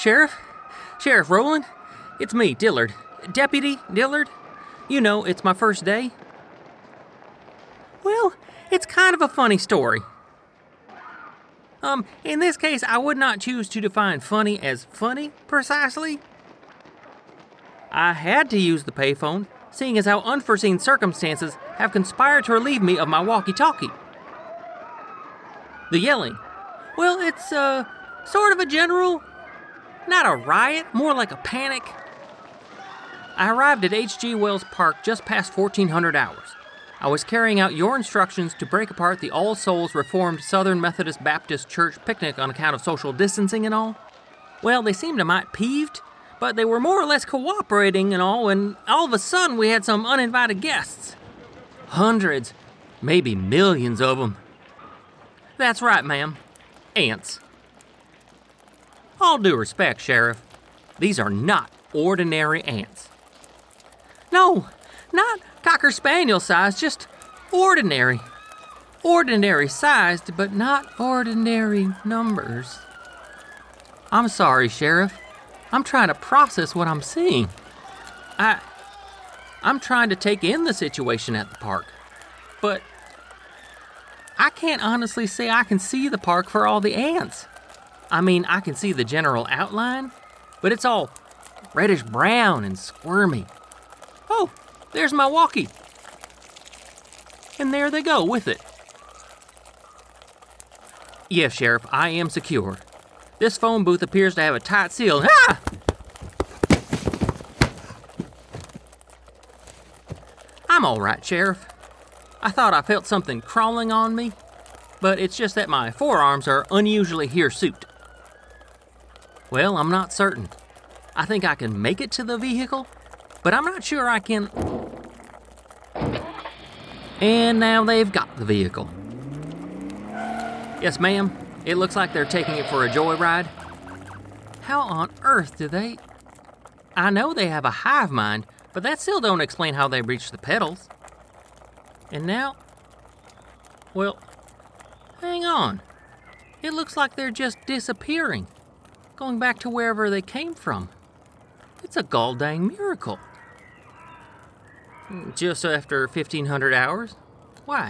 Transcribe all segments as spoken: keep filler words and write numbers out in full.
Sheriff. Sheriff Rowland. It's me, Dillard. Deputy Dillard. You know, it's my first day. Well, it's kind of a funny story. Um, in this case, I would not choose to define funny as funny, precisely. I had to use the payphone, seeing as how unforeseen circumstances have conspired to relieve me of my walkie-talkie. The yelling. Well, it's, uh, sort of a general, not a riot, more like a panic. I arrived at H G Wells Park just past fourteen hundred hours. I was carrying out your instructions to break apart the All Souls Reformed Southern Methodist Baptist Church picnic on account of social distancing and all. Well, they seemed a mite peeved, but they were more or less cooperating and all, and all of a sudden we had some uninvited guests. Hundreds, maybe millions of them. That's right, ma'am. Ants. All due respect, Sheriff, these are not ordinary ants. No, not Cocker Spaniel size, just ordinary. Ordinary sized, but not ordinary numbers. I'm sorry, Sheriff. I'm trying to process what I'm seeing. I, I'm trying to take in the situation at the park. But I can't honestly say I can see the park for all the ants. I mean, I can see the general outline, but it's all reddish brown and squirmy. Oh, there's my walkie. And there they go with it. Yes, Sheriff, I am secure. This phone booth appears to have a tight seal. Ah! I'm all right, Sheriff. I thought I felt something crawling on me, but it's just that my forearms are unusually hirsute. Well, I'm not certain. I think I can make it to the vehicle, but I'm not sure I can... And now they've got the vehicle. Yes, ma'am. It looks like they're taking it for a joyride. How on earth do they... I know they have a hive mind, but that still don't explain how they reach the pedals. And now... Well, hang on. It looks like they're just disappearing, going back to wherever they came from. It's a gall-dang miracle. Just after fifteen hundred hours? Why?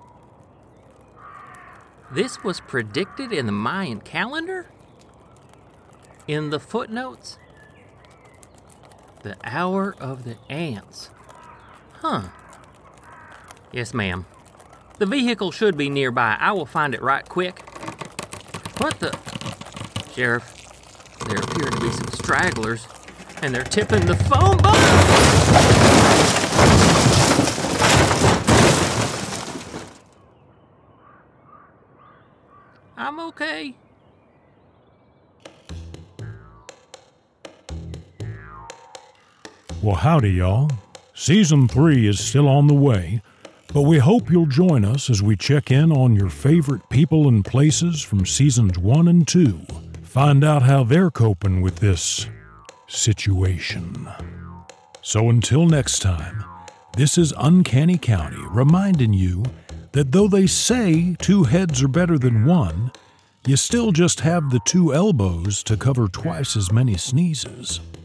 This was predicted in the Mayan calendar? In the footnotes? The hour of the ants. Huh. Yes, ma'am. The vehicle should be nearby. I will find it right quick. What the... Sheriff, there appear to be some stragglers, and they're tipping the phone book! I'm okay. Well, howdy, y'all. Season three is still on the way, but we hope you'll join us as we check in on your favorite people and places from seasons one and two. Find out how they're coping with this situation. So until next time, this is Uncanny County reminding you that though they say two heads are better than one, you still just have the two elbows to cover twice as many sneezes.